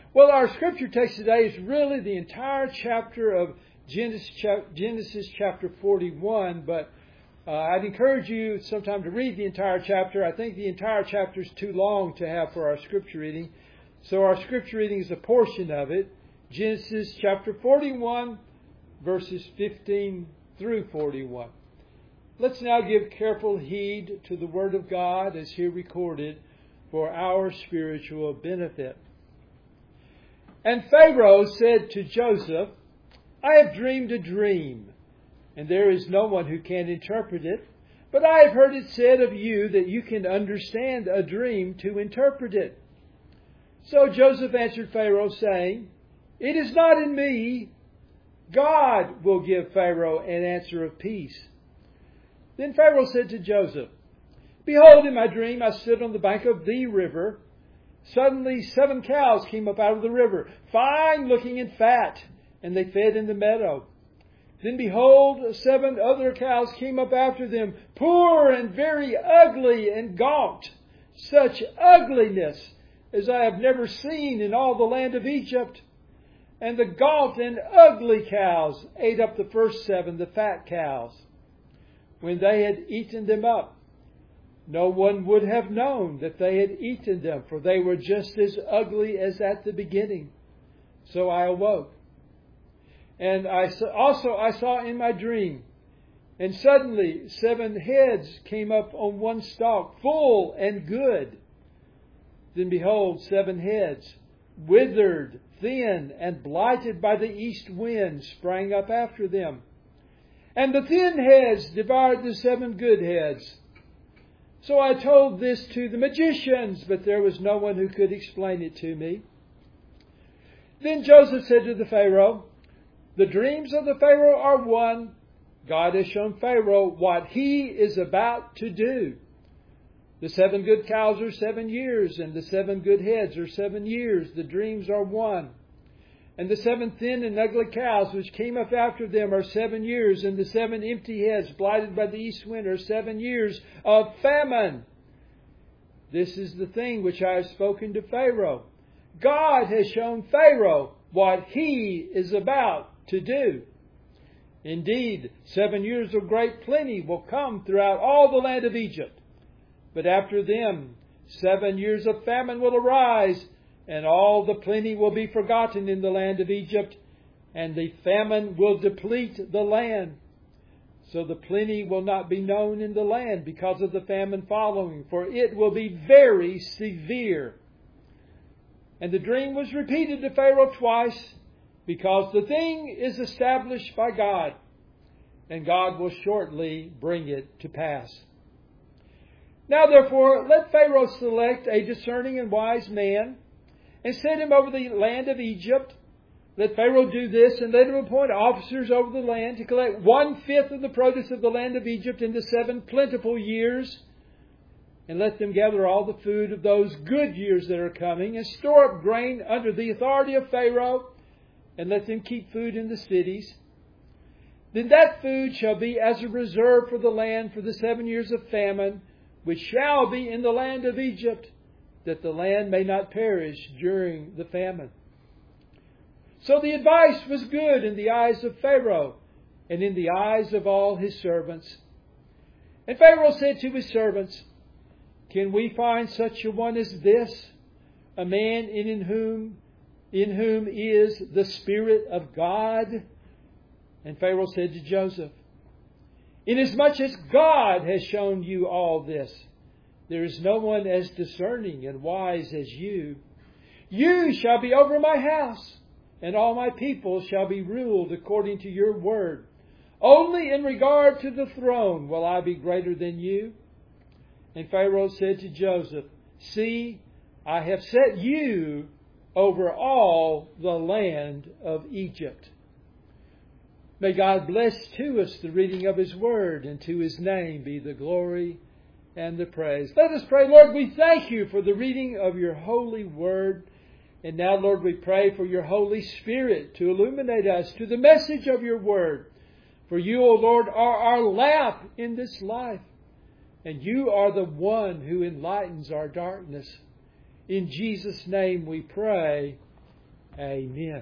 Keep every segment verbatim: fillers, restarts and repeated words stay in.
Well, our scripture text today is really the entire chapter of Genesis, Genesis chapter forty-one, but uh, I'd encourage you sometime to read the entire chapter. I think the entire chapter is too long to have for our scripture reading. So our scripture reading is a portion of it. Genesis chapter forty-one, verses fifteen through forty-one. Let's now give careful heed to the Word of God as here recorded for our spiritual benefit. And Pharaoh said to Joseph, I have dreamed a dream, and there is no one who can interpret it. But I have heard it said of you that you can understand a dream to interpret it. So Joseph answered Pharaoh, saying, It is not in me. God will give Pharaoh an answer of peace. Then Pharaoh said to Joseph, Behold, in my dream I stood on the bank of the river. Suddenly seven cows came up out of the river, fine looking and fat, and they fed in the meadow. Then behold, seven other cows came up after them, poor and very ugly and gaunt, such ugliness as I have never seen in all the land of Egypt. And the gaunt and ugly cows ate up the first seven, the fat cows. When they had eaten them up, no one would have known that they had eaten them, for they were just as ugly as at the beginning. So I awoke. And I saw, also I saw in my dream, and suddenly seven heads came up on one stalk, full and good. Then behold, seven heads, withered, thin, and blighted by the east wind, sprang up after them. And the thin heads devoured the seven good heads. So I told this to the magicians, but there was no one who could explain it to me. Then Joseph said to the Pharaoh, The dreams of the Pharaoh are one. God has shown Pharaoh what he is about to do. The seven good cows are seven years, and the seven good heads are seven years. The dreams are one. And the seven thin and ugly cows which came up after them are seven years, and the seven empty heads blighted by the east wind are seven years of famine. This is the thing which I have spoken to Pharaoh. God has shown Pharaoh what he is about to do. Indeed, seven years of great plenty will come throughout all the land of Egypt. But after them, seven years of famine will arise, and all the plenty will be forgotten in the land of Egypt, and the famine will deplete the land. So the plenty will not be known in the land because of the famine following, for it will be very severe. And the dream was repeated to Pharaoh twice, because the thing is established by God, and God will shortly bring it to pass. Now therefore, let Pharaoh select a discerning and wise man, and set him over the land of Egypt. Let Pharaoh do this, and let him appoint officers over the land to collect one-fifth of the produce of the land of Egypt in the seven plentiful years. And let them gather all the food of those good years that are coming, and store up grain under the authority of Pharaoh, and let them keep food in the cities. Then that food shall be as a reserve for the land for the seven years of famine, which shall be in the land of Egypt, that the land may not perish during the famine. So the advice was good in the eyes of Pharaoh, and in the eyes of all his servants. And Pharaoh said to his servants, Can we find such a one as this, a man in whom, in whom is the Spirit of God? And Pharaoh said to Joseph, Inasmuch as God has shown you all this, there is no one as discerning and wise as you. You shall be over my house, and all my people shall be ruled according to your word. Only in regard to the throne will I be greater than you. And Pharaoh said to Joseph, See, I have set you over all the land of Egypt. May God bless to us the reading of His word, and to His name be the glory and the praise. Let us pray. Lord, we thank you for the reading of your holy word. And now, Lord, we pray for your Holy Spirit to illuminate us to the message of your word. For you, O Lord, are our lamp in this life. And you are the one who enlightens our darkness. In Jesus' name we pray. Amen.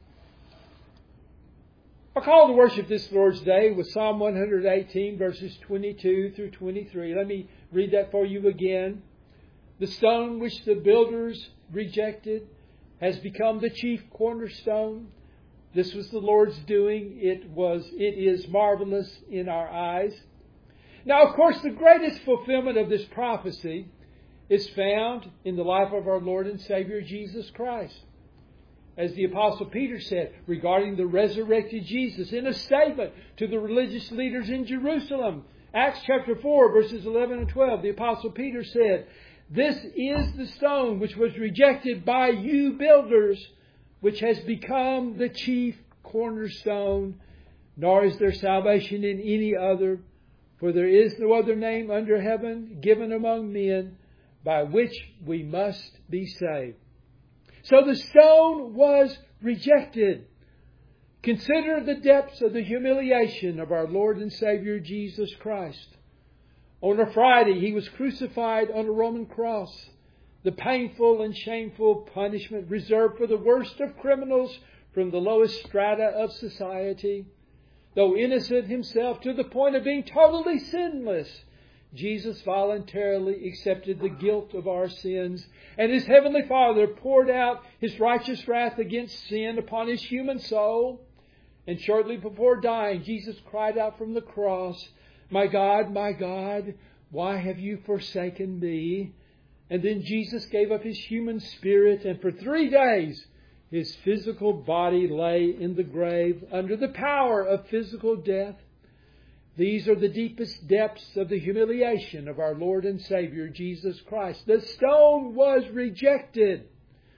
Our call to worship this Lord's Day was Psalm one eighteen, verses twenty-two through twenty-three. Let me read that for you again. The stone which the builders rejected has become the chief cornerstone. This was the Lord's doing. It was, it is marvelous in our eyes. Now, of course, the greatest fulfillment of this prophecy is found in the life of our Lord and Savior Jesus Christ. As the Apostle Peter said regarding the resurrected Jesus in a statement to the religious leaders in Jerusalem, Acts chapter four, verses eleven and twelve, the Apostle Peter said, "This is the stone which was rejected by you builders, which has become the chief cornerstone, nor is there salvation in any other, for there is no other name under heaven given among men by which we must be saved." So the stone was rejected. Consider the depths of the humiliation of our Lord and Savior Jesus Christ. On a Friday, He was crucified on a Roman cross. The painful and shameful punishment reserved for the worst of criminals from the lowest strata of society. Though innocent Himself to the point of being totally sinless, Jesus voluntarily accepted the guilt of our sins, and His Heavenly Father poured out His righteous wrath against sin upon His human soul. And shortly before dying, Jesus cried out from the cross, "My God, my God, why have you forsaken me?" And then Jesus gave up His human spirit, and for three days His physical body lay in the grave under the power of physical death. These are the deepest depths of the humiliation of our Lord and Savior Jesus Christ. The stone was rejected.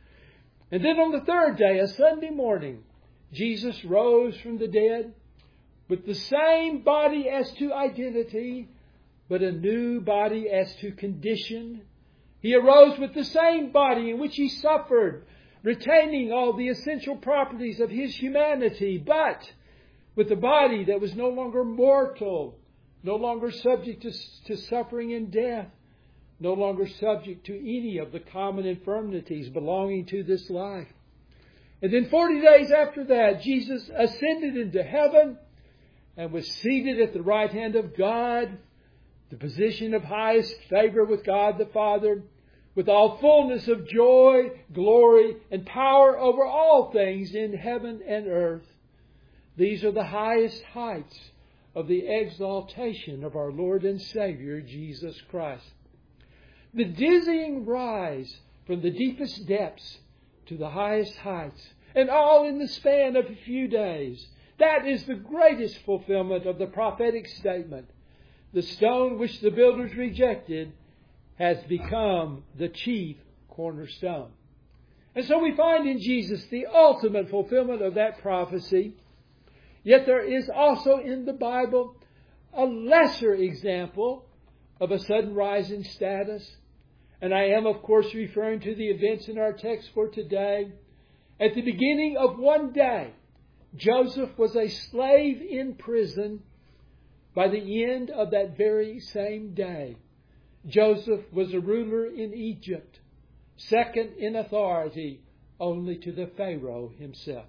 And then on the third day, a Sunday morning, Jesus rose from the dead with the same body as to identity, but a new body as to condition. He arose with the same body in which He suffered, retaining all the essential properties of His humanity, but with a body that was no longer mortal, no longer subject to, to suffering and death, no longer subject to any of the common infirmities belonging to this life. And then forty days after that, Jesus ascended into heaven and was seated at the right hand of God, the position of highest favor with God the Father, with all fullness of joy, glory, and power over all things in heaven and earth. These are the highest heights of the exaltation of our Lord and Savior, Jesus Christ. The dizzying rise from the deepest depths to the highest heights, and all in the span of a few days. That is the greatest fulfillment of the prophetic statement. The stone which the builders rejected has become the chief cornerstone. And so we find in Jesus the ultimate fulfillment of that prophecy. Yet there is also in the Bible a lesser example of a sudden rise in status. And I am, of course, referring to the events in our text for today. At the beginning of one day, Joseph was a slave in prison. By the end of that very same day, Joseph was a ruler in Egypt, second in authority only to the Pharaoh himself.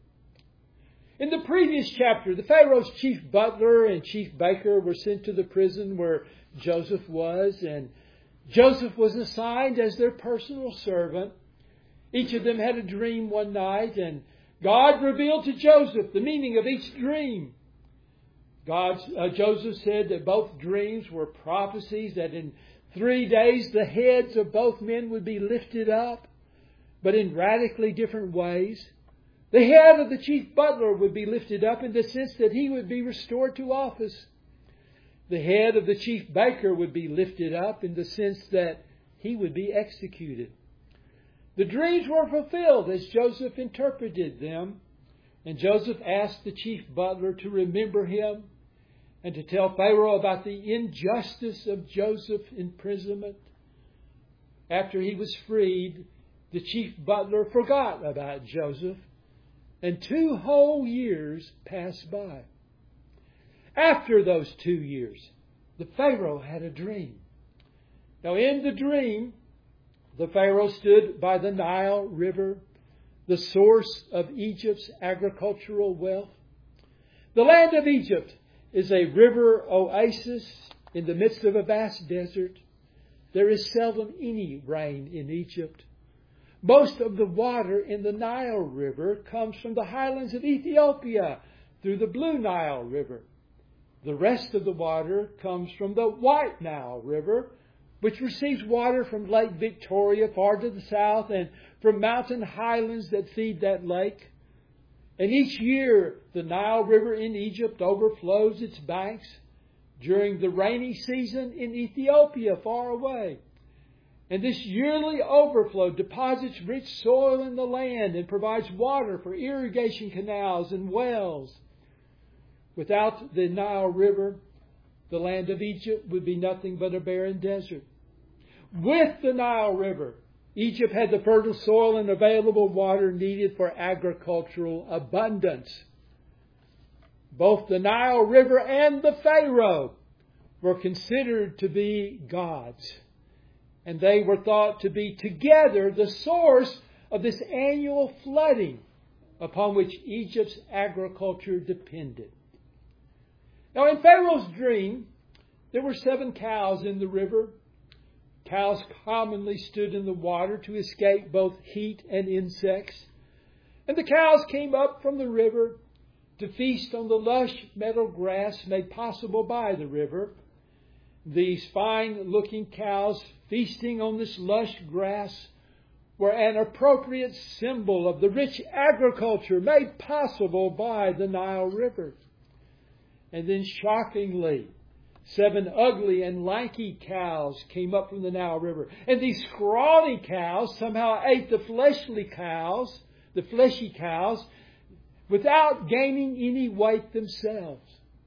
In the previous chapter, the Pharaoh's chief butler and chief baker were sent to the prison where Joseph was, and Joseph was assigned as their personal servant. Each of them had a dream one night, and God revealed to Joseph the meaning of each dream. God, uh, Joseph said that both dreams were prophecies, that in three days the heads of both men would be lifted up, but in radically different ways. The head of the chief butler would be lifted up in the sense that he would be restored to office. The head of the chief baker would be lifted up in the sense that he would be executed. The dreams were fulfilled as Joseph interpreted them, and Joseph asked the chief butler to remember him and to tell Pharaoh about the injustice of Joseph's imprisonment. After he was freed, the chief butler forgot about Joseph, and two whole years passed by. After those two years, the Pharaoh had a dream. Now in the dream, the Pharaoh stood by the Nile River. the source of Egypt's agricultural wealth? The land of Egypt is a river oasis in the midst of a vast desert. There is seldom any rain in Egypt. Most of the water in the Nile River comes from the highlands of Ethiopia through the Blue Nile River. The rest of the water comes from the White Nile River, which receives water from Lake Victoria far to the south and from mountain highlands that feed that lake. And each year the Nile River in Egypt overflows its banks during the rainy season in Ethiopia far away. And this yearly overflow deposits rich soil in the land and provides water for irrigation canals and wells. Without the Nile River, the land of Egypt would be nothing but a barren desert. With the Nile River, Egypt had the fertile soil and available water needed for agricultural abundance. Both the Nile River and the Pharaoh were considered to be gods. And they were thought to be together the source of this annual flooding upon which Egypt's agriculture depended. Now in Pharaoh's dream, there were seven cows in the river. Cows commonly stood in the water to escape both heat and insects. And the cows came up from the river to feast on the lush meadow grass made possible by the river. These fine-looking cows feasting on this lush grass were an appropriate symbol of the rich agriculture made possible by the Nile River. And then shockingly, seven ugly and lanky cows came up from the Nile River. And these scrawny cows somehow ate the fleshly cows, the fleshy cows, without gaining any weight themselves.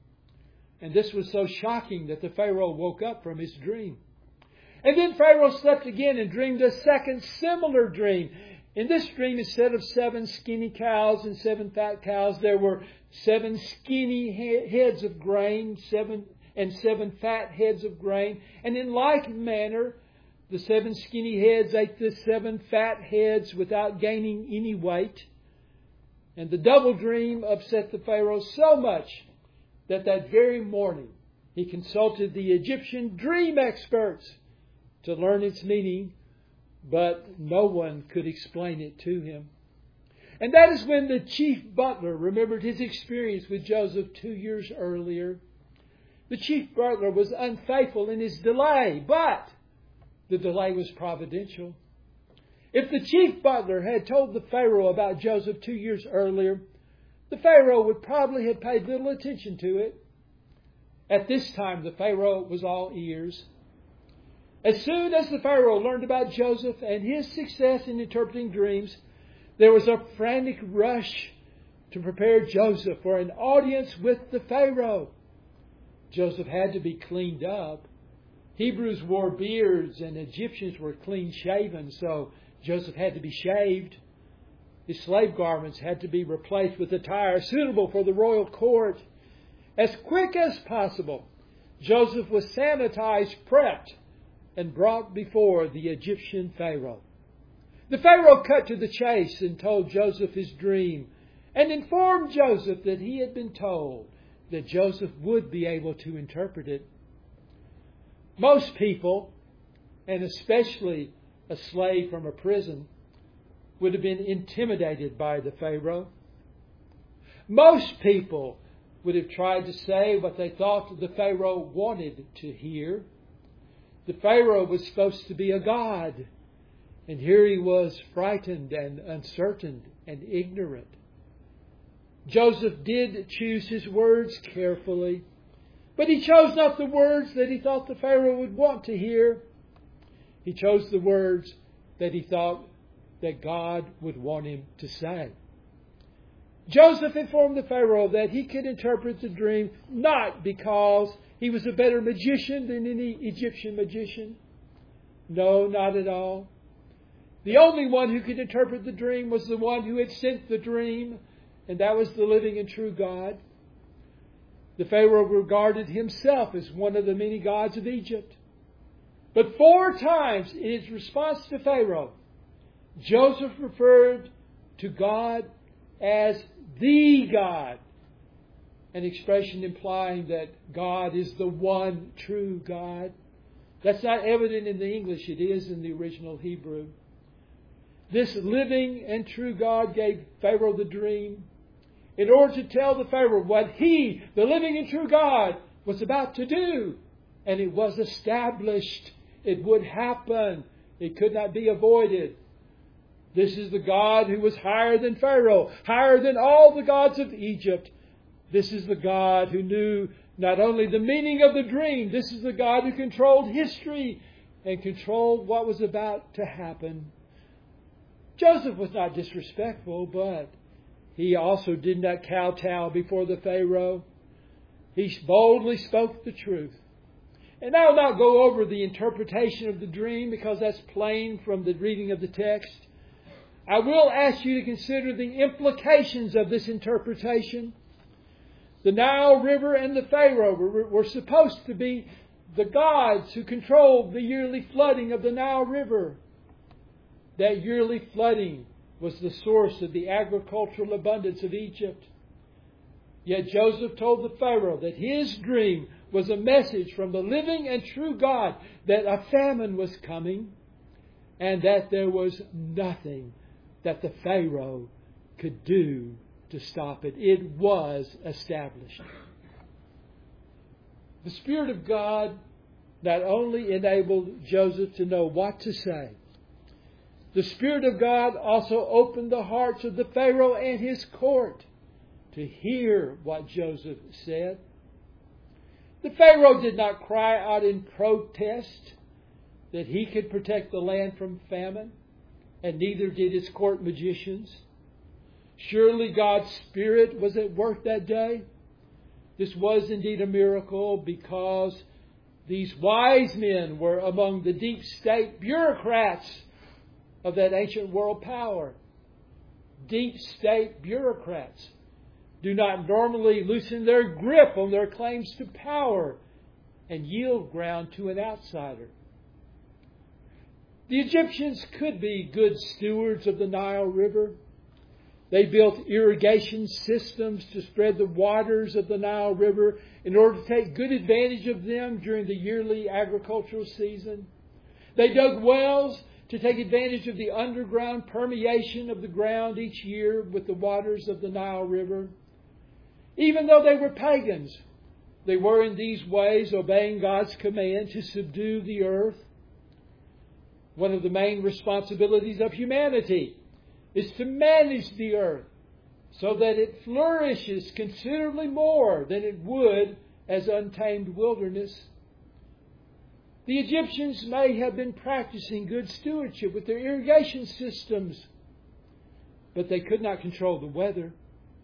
And this was so shocking that the Pharaoh woke up from his dream. And then Pharaoh slept again and dreamed a second similar dream. In this dream, instead of seven skinny cows and seven fat cows, there were seven skinny he- heads of grain, seven and seven fat heads of grain. And in like manner, the seven skinny heads ate the seven fat heads without gaining any weight. And the double dream upset the Pharaoh so much that that very morning he consulted the Egyptian dream experts to learn its meaning, but no one could explain it to him. And that is when the chief butler remembered his experience with Joseph two years earlier. The chief butler was unfaithful in his delay, but the delay was providential. If the chief butler had told the Pharaoh about Joseph two years earlier, the Pharaoh would probably have paid little attention to it. At this time, the Pharaoh was all ears. As soon as the Pharaoh learned about Joseph and his success in interpreting dreams, there was a frantic rush to prepare Joseph for an audience with the Pharaoh. Joseph had to be cleaned up. Hebrews wore beards and Egyptians were clean-shaven, so Joseph had to be shaved. His slave garments had to be replaced with attire suitable for the royal court. As quick as possible, Joseph was sanitized, prepped, and brought before the Egyptian Pharaoh. The Pharaoh cut to the chase and told Joseph his dream and informed Joseph that he had been told that Joseph would be able to interpret it. Most people, and especially a slave from a prison, would have been intimidated by the Pharaoh. Most people would have tried to say what they thought the Pharaoh wanted to hear. The Pharaoh was supposed to be a god, and here he was frightened and uncertain and ignorant. Joseph did choose his words carefully, but he chose not the words that he thought the Pharaoh would want to hear. He chose the words that he thought that God would want him to say. Joseph informed the Pharaoh that he could interpret the dream not because he was a better magician than any Egyptian magician. No, not at all. The only one who could interpret the dream was the one who had sent the dream, and that was the living and true God. The Pharaoh regarded himself as one of the many gods of Egypt. But four times in his response to Pharaoh, Joseph referred to God as the God. An expression implying that God is the one true God. That's not evident in the English. It is in the original Hebrew. This living and true God gave Pharaoh the dream in order to tell the Pharaoh what he, the living and true God, was about to do. And it was established. It would happen. It could not be avoided. This is the God who was higher than Pharaoh, higher than all the gods of Egypt. This is the God who knew not only the meaning of the dream, this is the God who controlled history and controlled what was about to happen. Joseph was not disrespectful, but he also did not kowtow before the Pharaoh. He boldly spoke the truth. And I will not go over the interpretation of the dream because that's plain from the reading of the text. I will ask you to consider the implications of this interpretation. The Nile River and the Pharaoh were, were supposed to be the gods who controlled the yearly flooding of the Nile River. That yearly flooding was the source of the agricultural abundance of Egypt. Yet Joseph told the Pharaoh that his dream was a message from the living and true God that a famine was coming and that there was nothing that the Pharaoh could do to stop it. It was established. The Spirit of God not only enabled Joseph to know what to say, the Spirit of God also opened the hearts of the Pharaoh and his court to hear what Joseph said. The Pharaoh did not cry out in protest that he could protect the land from famine, and neither did his court magicians. Surely God's Spirit was at work that day. This was indeed a miracle because these wise men were among the deep state bureaucrats of that ancient world power. Deep state bureaucrats do not normally loosen their grip on their claims to power and yield ground to an outsider. The Egyptians could be good stewards of the Nile River. They built irrigation systems to spread the waters of the Nile River in order to take good advantage of them during the yearly agricultural season. They dug wells to take advantage of the underground permeation of the ground each year with the waters of the Nile River. Even though they were pagans, they were in these ways obeying God's command to subdue the earth. One of the main responsibilities of humanity is to manage the earth so that it flourishes considerably more than it would as untamed wilderness. The Egyptians may have been practicing good stewardship with their irrigation systems, but they could not control the weather.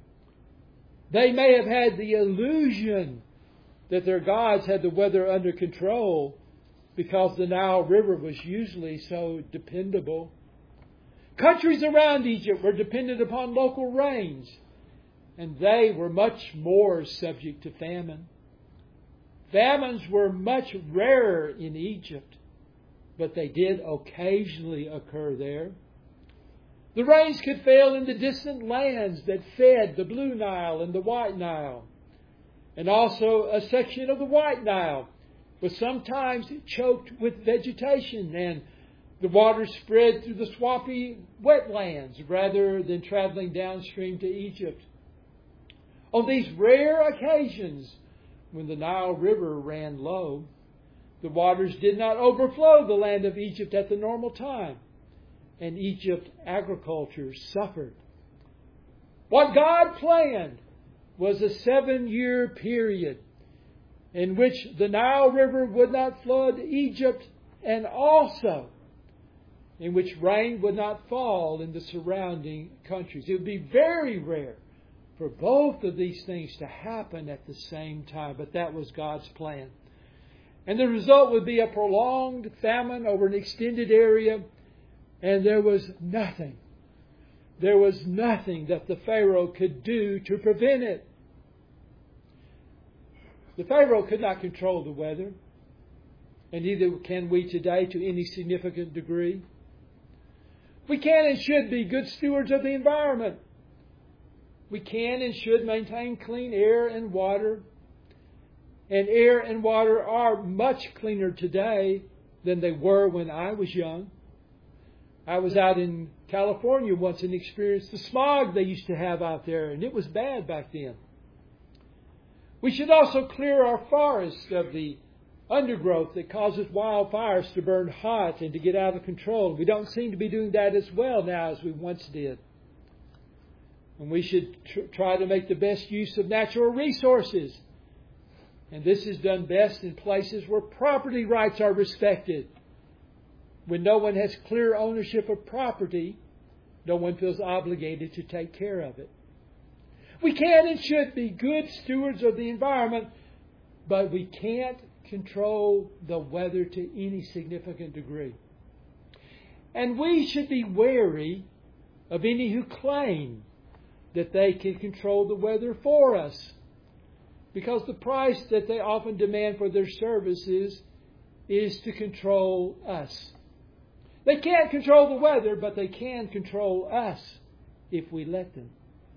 They may have had the illusion that their gods had the weather under control because the Nile River was usually so dependable. Countries around Egypt were dependent upon local rains, and they were much more subject to famine. Famines were much rarer in Egypt, but they did occasionally occur there. The rains could fail in the distant lands that fed the Blue Nile and the White Nile. And also a section of the White Nile was sometimes choked with vegetation, and the water spread through the swampy wetlands rather than traveling downstream to Egypt. On these rare occasions, when the Nile River ran low, the waters did not overflow the land of Egypt at the normal time, and Egypt's agriculture suffered. What God planned was a seven-year period in which the Nile River would not flood Egypt, and also in which rain would not fall in the surrounding countries. It would be very rare for both of these things to happen at the same time, but that was God's plan. And the result would be a prolonged famine over an extended area, and there was nothing. There was nothing that the Pharaoh could do to prevent it. The Pharaoh could not control the weather, and neither can we today to any significant degree. We can and should be good stewards of the environment. We can and should maintain clean air and water. And air and water are much cleaner today than they were when I was young. I was out in California once and experienced the smog they used to have out there, and it was bad back then. We should also clear our forests of the undergrowth that causes wildfires to burn hot and to get out of control. We don't seem to be doing that as well now as we once did. And we should tr- try to make the best use of natural resources. And this is done best in places where property rights are respected. When no one has clear ownership of property, no one feels obligated to take care of it. We can and should be good stewards of the environment, but we can't control the weather to any significant degree. And we should be wary of any who claim that they can control the weather for us, because the price that they often demand for their services is to control us. They can't control the weather, but they can control us if we let them.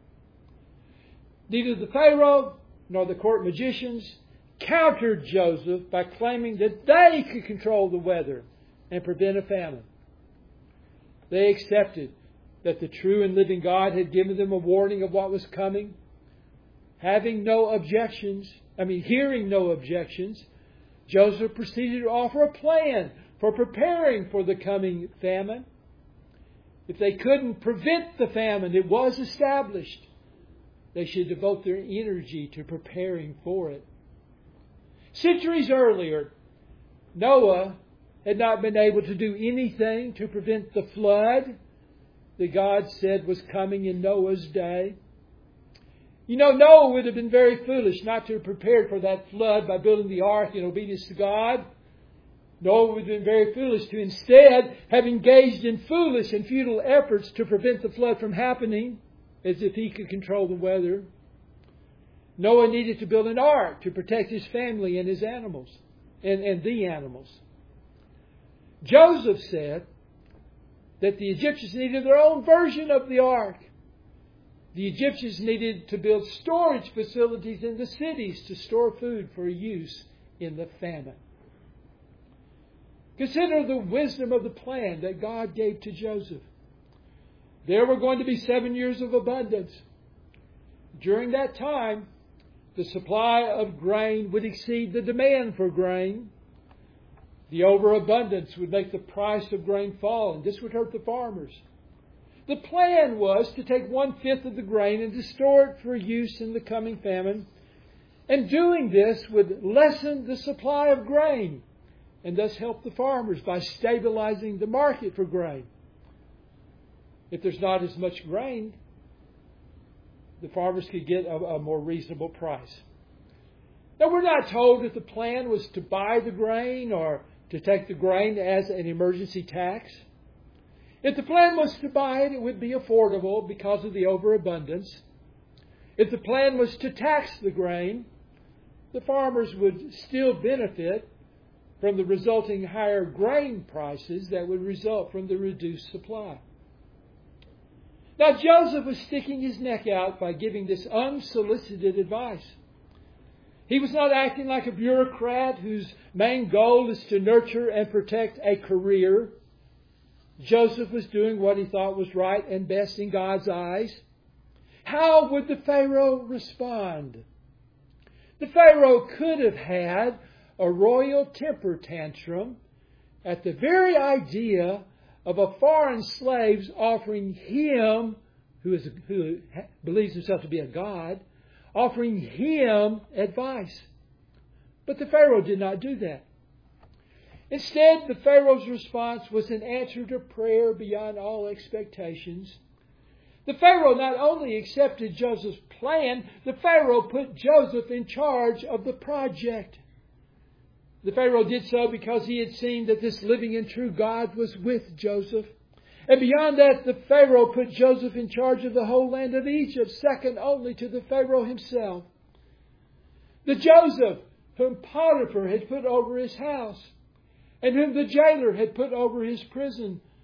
Neither the Pharaoh nor the court magicians countered Joseph by claiming that they could control the weather and prevent a famine. They accepted that the true and living God had given them a warning of what was coming. Having no objections, I mean, hearing no objections, Joseph proceeded to offer a plan for preparing for the coming famine. If they couldn't prevent the famine, it was established. They should devote their energy to preparing for it. Centuries earlier, Noah had not been able to do anything to prevent the flood that God said was coming in Noah's day. You know, Noah would have been very foolish not to have prepared for that flood by building the ark in obedience to God. Noah would have been very foolish to instead have engaged in foolish and futile efforts to prevent the flood from happening, as if he could control the weather. Noah needed to build an ark to protect his family and his animals, and, and the animals. Joseph said that the Egyptians needed their own version of the ark. The Egyptians needed to build storage facilities in the cities to store food for use in the famine. Consider the wisdom of the plan that God gave to Joseph. There were going to be seven years of abundance. During that time, the supply of grain would exceed the demand for grain. The overabundance would make the price of grain fall, and this would hurt the farmers. The plan was to take one-fifth of the grain and to store it for use in the coming famine. And doing this would lessen the supply of grain and thus help the farmers by stabilizing the market for grain. If there's not as much grain, the farmers could get a, a more reasonable price. Now, we're not told that the plan was to buy the grain or to take the grain as an emergency tax. If the plan was to buy it, it would be affordable because of the overabundance. If the plan was to tax the grain, the farmers would still benefit from the resulting higher grain prices that would result from the reduced supply. Now, Joseph was sticking his neck out by giving this unsolicited advice. He was not acting like a bureaucrat whose main goal is to nurture and protect a career. Joseph was doing what he thought was right and best in God's eyes. How would the Pharaoh respond? The Pharaoh could have had a royal temper tantrum at the very idea of a foreign slave offering him, who is who believes himself to be a god, offering him advice. But the Pharaoh did not do that. Instead, the Pharaoh's response was an answer to prayer beyond all expectations. The Pharaoh not only accepted Joseph's plan, the Pharaoh put Joseph in charge of the project. The Pharaoh did so because he had seen that this living and true God was with Joseph. And beyond that, the Pharaoh put Joseph in charge of the whole land of Egypt, second only to the Pharaoh himself. The Joseph whom Potiphar had put over his house, and whom the jailer had put over his prison,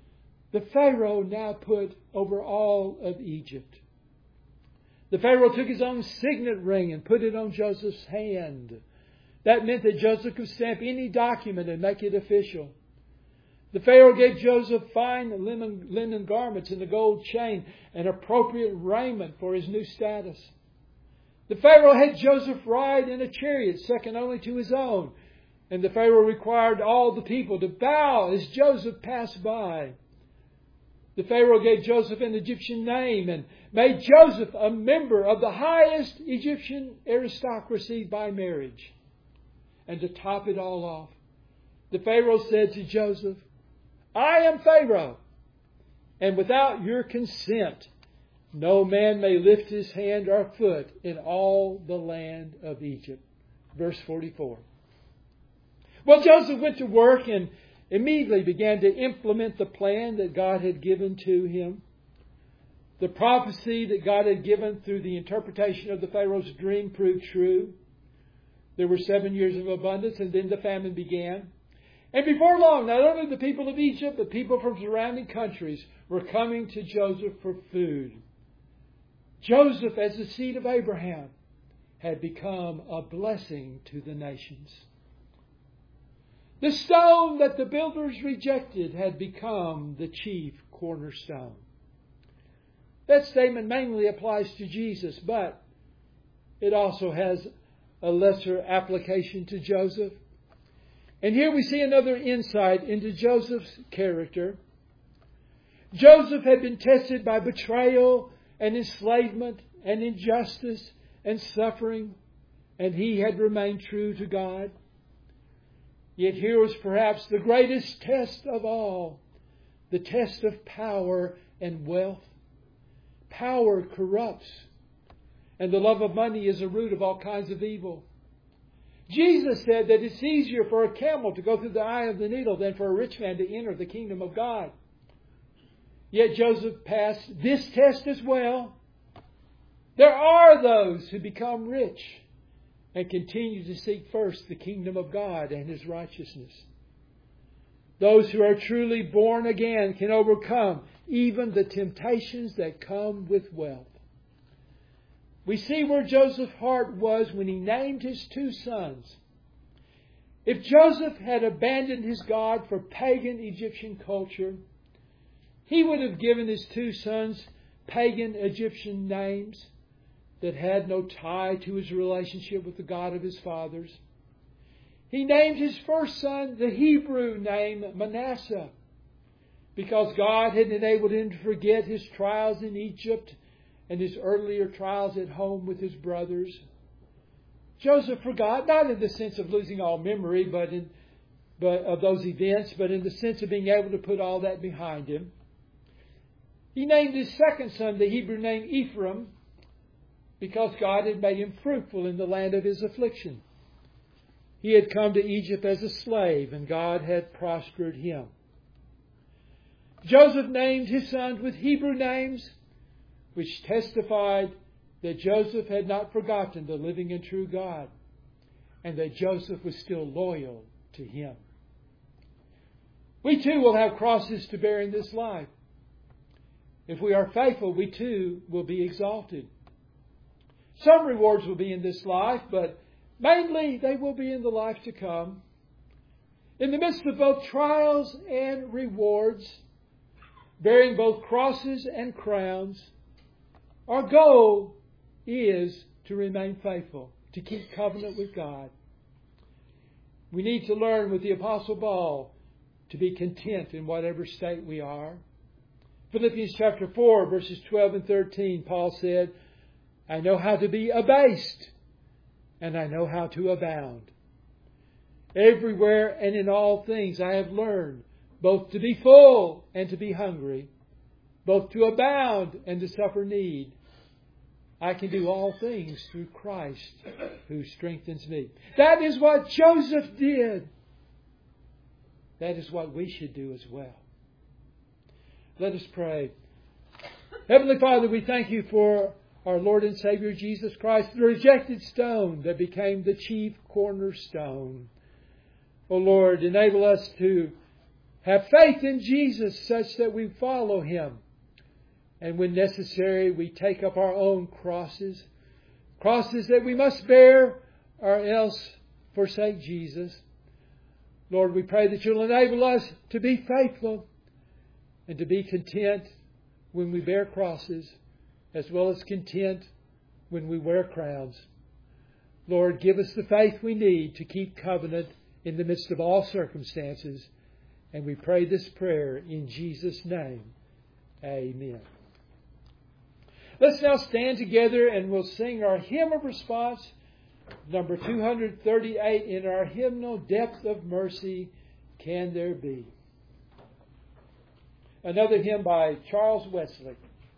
the Pharaoh now put over all of Egypt. The Pharaoh took his own signet ring and put it on Joseph's hand. That meant that Joseph could stamp any document and make it official. The Pharaoh gave Joseph fine linen, linen garments and a gold chain and appropriate raiment for his new status. The Pharaoh had Joseph ride in a chariot second only to his own. And the Pharaoh required all the people to bow as Joseph passed by. The Pharaoh gave Joseph an Egyptian name and made Joseph a member of the highest Egyptian aristocracy by marriage. And to top it all off, the Pharaoh said to Joseph, "I am Pharaoh, and without your consent, no man may lift his hand or foot in all the land of Egypt." Verse forty-four. Well, Joseph went to work and immediately began to implement the plan that God had given to him. The prophecy that God had given through the interpretation of the Pharaoh's dream proved true. There were seven years of abundance, and then the famine began. And before long, not only the people of Egypt, but people from surrounding countries were coming to Joseph for food. Joseph, as the seed of Abraham, had become a blessing to the nations. The stone that the builders rejected had become the chief cornerstone. That statement mainly applies to Jesus, but it also has a lesser application to Joseph. And here we see another insight into Joseph's character. Joseph had been tested by betrayal and enslavement and injustice and suffering, and he had remained true to God. Yet here was perhaps the greatest test of all, the test of power and wealth. Power corrupts, and the love of money is the root of all kinds of evil. Jesus said that it's easier for a camel to go through the eye of the needle than for a rich man to enter the kingdom of God. Yet Joseph passed this test as well. There are those who become rich and continue to seek first the kingdom of God and His righteousness. Those who are truly born again can overcome even the temptations that come with wealth. We see where Joseph's heart was when he named his two sons. If Joseph had abandoned his God for pagan Egyptian culture, he would have given his two sons pagan Egyptian names that had no tie to his relationship with the God of his fathers. He named his first son the Hebrew name Manasseh because God had enabled him to forget his trials in Egypt and his earlier trials at home with his brothers. Joseph forgot, not in the sense of losing all memory but in, but of those events, but in the sense of being able to put all that behind him. He named his second son the Hebrew name Ephraim because God had made him fruitful in the land of his affliction. He had come to Egypt as a slave, and God had prospered him. Joseph named his sons with Hebrew names, which testified that Joseph had not forgotten the living and true God, and that Joseph was still loyal to Him. We too will have crosses to bear in this life. If we are faithful, we too will be exalted. Some rewards will be in this life, but mainly they will be in the life to come. In the midst of both trials and rewards, bearing both crosses and crowns, our goal is to remain faithful, to keep covenant with God. We need to learn with the Apostle Paul to be content in whatever state we are. Philippians chapter four, verses twelve and thirteen, Paul said, "I know how to be abased, and I know how to abound. Everywhere and in all things I have learned both to be full and to be hungry, both to abound and to suffer need. I can do all things through Christ who strengthens me." That is what Joseph did. That is what we should do as well. Let us pray. Heavenly Father, we thank You for our Lord and Savior Jesus Christ, the rejected stone that became the chief cornerstone. O Lord, enable us to have faith in Jesus such that we follow Him. And when necessary, we take up our own crosses, crosses that we must bear or else forsake Jesus. Lord, we pray that You'll enable us to be faithful and to be content when we bear crosses, as well as content when we wear crowns. Lord, give us the faith we need to keep covenant in the midst of all circumstances. And we pray this prayer in Jesus' name. Amen. Let's now stand together and we'll sing our hymn of response, number two thirty-eight, in our hymnal, Depth of Mercy Can There Be? Another hymn by Charles Wesley.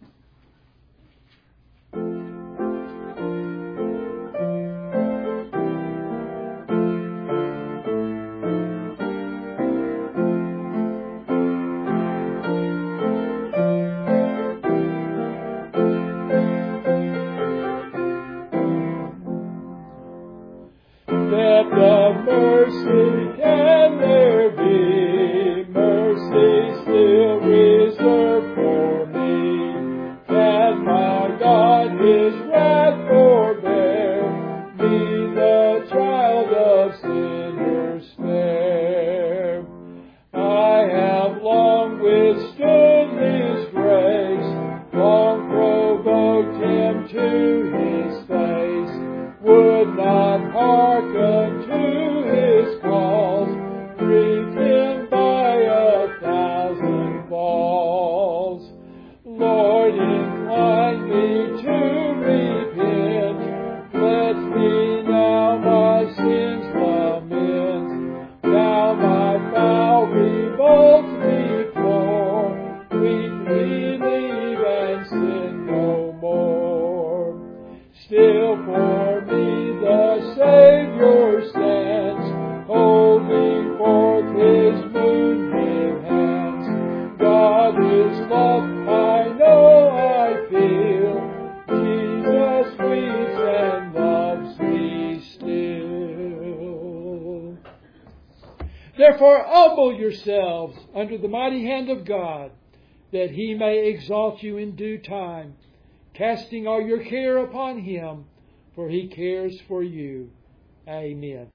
Depth of mercy can there be, mercy still reserved for me. Can my God His wrath forbear, me the child of sinners spare? I have long withstood His grace, long provoked Him to His face, would not hearken to His calls, grieved Him by a thousand falls. Lord, incline me to repent, let me now my sins lament. Now my foul revolts deplore, weakly leave and sin no more. Still for me the Savior stands, holding forth His moonbeam hands. God is love, I know, I feel. Jesus weeps and loves me still. Therefore humble yourselves under the mighty hand of God, that He may exalt you in due time, casting all your care upon Him, for He cares for you. Amen.